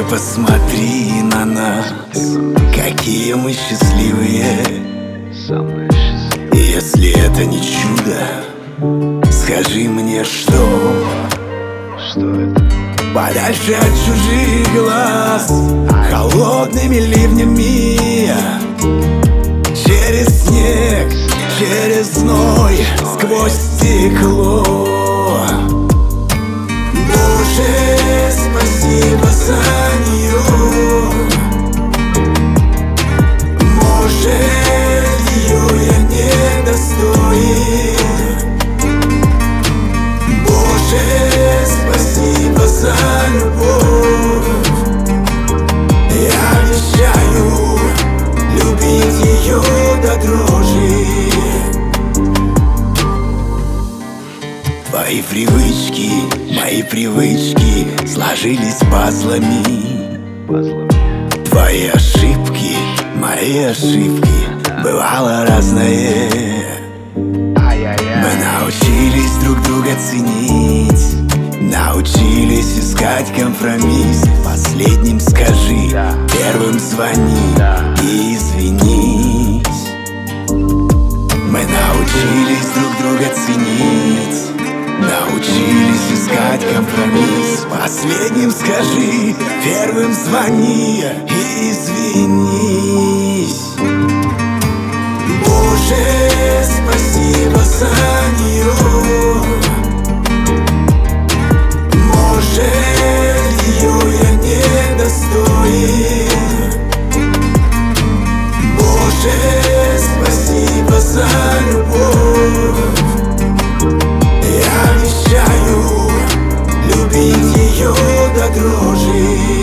Только посмотри на нас, какие мы счастливые. Если это не чудо, скажи мне, что это? Подальше от чужих глаз, холодными ливнями, через снег, через зной, сквозь стекло. Боже, спасибо за нее. Может, ее я недостоин. Боже, спасибо за любовь. Я обещаю любить ее до дрожи. Твои привычки, мои привычки сложились пазлами. Твои ошибки, мои ошибки, бывало разное. Мы научились друг друга ценить, научились искать компромисс. Последним скажи, первым звони и извинись. Мы научились друг друга ценить, научились искать компромисс. Последним скажи, первым звони и извинись. Боже, спасибо за нее. Может, ее я недостоин. Боже, спасибо за любовь. Я обещаю любить ее до дрожи.